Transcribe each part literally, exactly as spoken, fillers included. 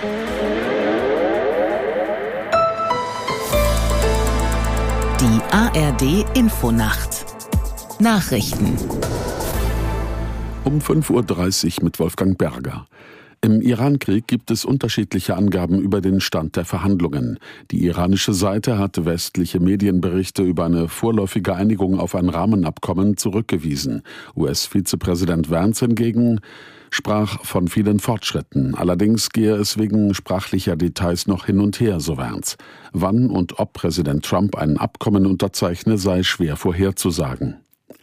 Die A R D-Infonacht. Nachrichten. Um fünf Uhr dreißig mit Wolfgang Berger. Im Iran-Krieg gibt es unterschiedliche Angaben über den Stand der Verhandlungen. Die iranische Seite hat westliche Medienberichte über eine vorläufige Einigung auf ein Rahmenabkommen zurückgewiesen. U S-Vizepräsident Vance hingegen sprach von vielen Fortschritten. Allerdings gehe es wegen sprachlicher Details noch hin und her, so Vance. Wann und ob Präsident Trump ein Abkommen unterzeichne, sei schwer vorherzusagen.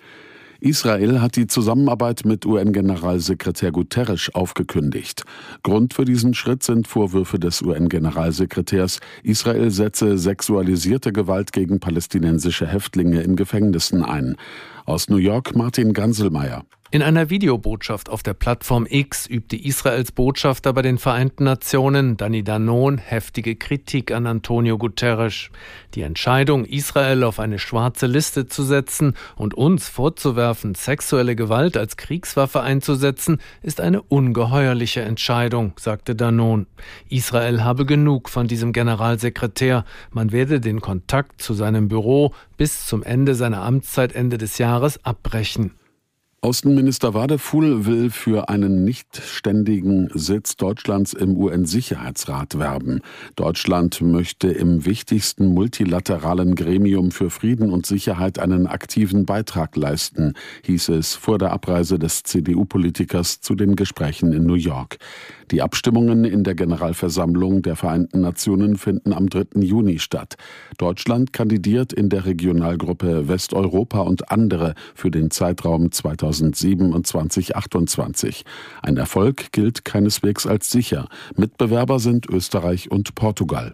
Israel hat die Zusammenarbeit mit U N-Generalsekretär Guterres aufgekündigt. Grund für diesen Schritt sind Vorwürfe des U N-Generalsekretärs, Israel setze sexualisierte Gewalt gegen palästinensische Häftlinge in Gefängnissen ein. Aus New York Martin Ganselmeier. In einer Videobotschaft auf der Plattform X übte Israels Botschafter bei den Vereinten Nationen, Danny Danon, heftige Kritik an Antonio Guterres. Die Entscheidung, Israel auf eine schwarze Liste zu setzen und uns vorzuwerfen, sexuelle Gewalt als Kriegswaffe einzusetzen, ist eine ungeheuerliche Entscheidung, sagte Danon. Israel habe genug von diesem Generalsekretär. Man werde den Kontakt zu seinem Büro bis zum Ende seiner Amtszeit Ende des Jahres abbrechen. Außenminister Wadefuhl will für einen nicht ständigen Sitz Deutschlands im U N-Sicherheitsrat werben. Deutschland möchte im wichtigsten multilateralen Gremium für Frieden und Sicherheit einen aktiven Beitrag leisten, hieß es vor der Abreise des C D U-Politikers zu den Gesprächen in New York. Die Abstimmungen in der Generalversammlung der Vereinten Nationen finden am dritten Juni statt. Deutschland kandidiert in der Regionalgruppe Westeuropa und andere für den Zeitraum zweitausendsieben und zweitausendachtundzwanzig. Ein Erfolg gilt keineswegs als sicher. Mitbewerber sind Österreich und Portugal.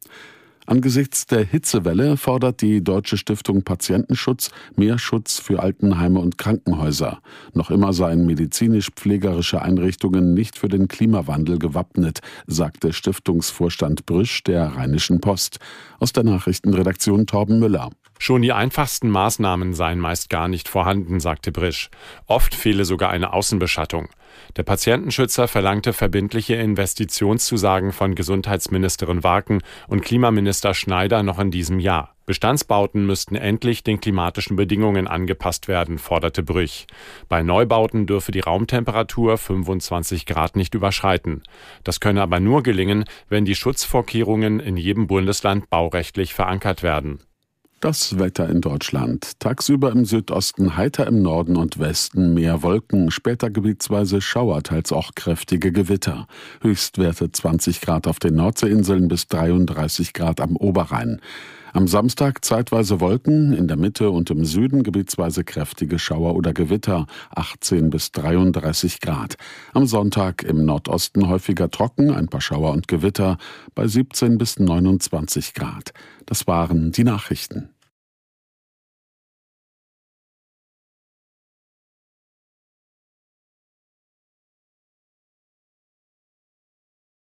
Angesichts der Hitzewelle fordert die Deutsche Stiftung Patientenschutz mehr Schutz für Altenheime und Krankenhäuser. Noch immer seien medizinisch-pflegerische Einrichtungen nicht für den Klimawandel gewappnet, sagte Stiftungsvorstand Brüsch der Rheinischen Post. Aus der Nachrichtenredaktion Torben Müller. Schon die einfachsten Maßnahmen seien meist gar nicht vorhanden, sagte Brisch. Oft fehle sogar eine Außenbeschattung. Der Patientenschützer verlangte verbindliche Investitionszusagen von Gesundheitsministerin Warken und Klimaminister Schneider noch in diesem Jahr. Bestandsbauten müssten endlich den klimatischen Bedingungen angepasst werden, forderte Brüch. Bei Neubauten dürfe die Raumtemperatur fünfundzwanzig Grad nicht überschreiten. Das könne aber nur gelingen, wenn die Schutzvorkehrungen in jedem Bundesland baurechtlich verankert werden. Das Wetter in Deutschland. Tagsüber im Südosten heiter, im Norden und Westen mehr Wolken, später gebietsweise Schauer, teils auch kräftige Gewitter. Höchstwerte zwanzig Grad auf den Nordseeinseln bis dreiunddreißig Grad am Oberrhein. Am Samstag zeitweise Wolken, in der Mitte und im Süden gebietsweise kräftige Schauer oder Gewitter, achtzehn bis dreiunddreißig Grad. Am Sonntag im Nordosten häufiger trocken, ein paar Schauer und Gewitter, bei siebzehn bis neunundzwanzig Grad. Das waren die Nachrichten.